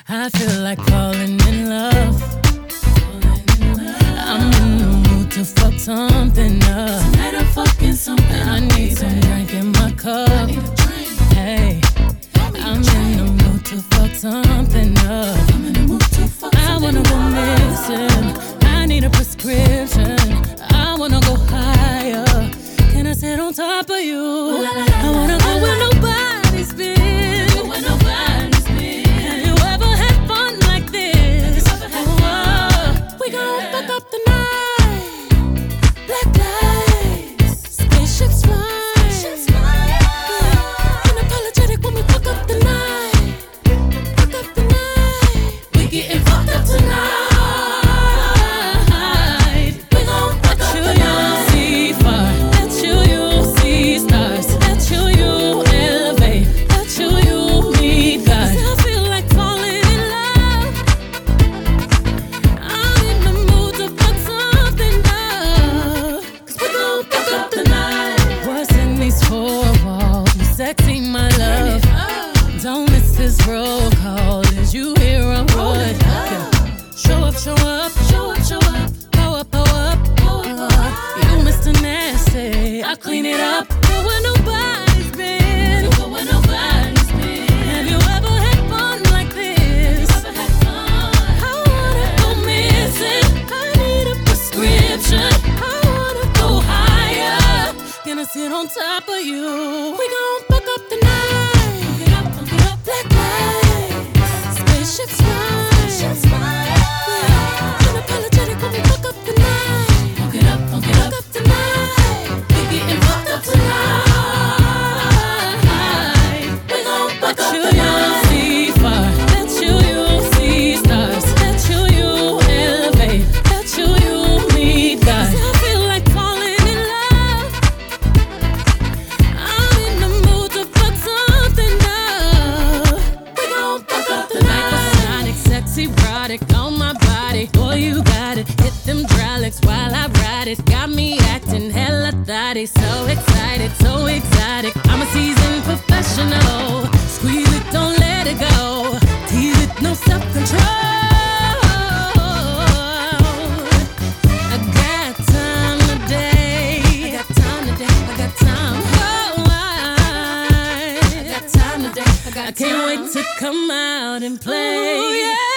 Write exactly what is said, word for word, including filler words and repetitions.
I feel like falling in love. I'm in the mood to fuck something up. Tonight I'm fucking something up. I need some drink in my cup. Hey, I'm in the mood to fuck something up. I'm in the mood to fuck I wanna go missing. I need a prescription. I wanna go higher. Can I sit on top of you? I wanna go where nobody's been. Where nobody's been. Have you ever had fun like this? Oh, we gon' fuck up the night. Black lights, spaceships fly. Unapologetic when we fuck up the night. Fuck up the night. We getting fucked up tonight. We gon' fuck up the night. See far, let you, you see stars. Let you, you elevate. Let you, you meet God. 'Cause I feel like falling in love. I'm in the mood to fuck something up. 'Cause we gon' fuck up the night. What's in these four walls? You sexy, my love. Don't miss this roll call. Did you hear a word? Yeah. Show up, show up, show up, show up. Pow up, pow up, pow up. You Mister Nasty, I clean it up. Go where nobody's been. Go where nobody's been. Have you ever had fun like this? Ever had fun? I wanna go missing. I need a prescription. I wanna go higher. Gonna sit on top of you. We gon' fuck up the night. Fuck it up, fuck it up. Black lights, spaceships fly. Shit's fire. Unapologetic when we fuck up the night. Fuck it up, fuck it Fuck up. up the night. We getting fucked up tonight. We gon' fuck up You, the you night. see far. Let you, you see stars. Let you, you elevate. Let you, you meet God. 'Cause I feel like falling in love. I'm in the mood to fuck something up. We gon' fuck up the Like night. a sonic, sexy, erotic on my body. Boy, you got it. Hit them hydraulics while I ride it. Got me acting hella thotty. So excited, so exotic. I'm a seasoned professional. Squeeze it, don't let it go. Tease it, no self-control. I got time today. I got time today. I got time. Oh, I, I got time today. I got I can't time. wait to come out and play. Ooh, yeah.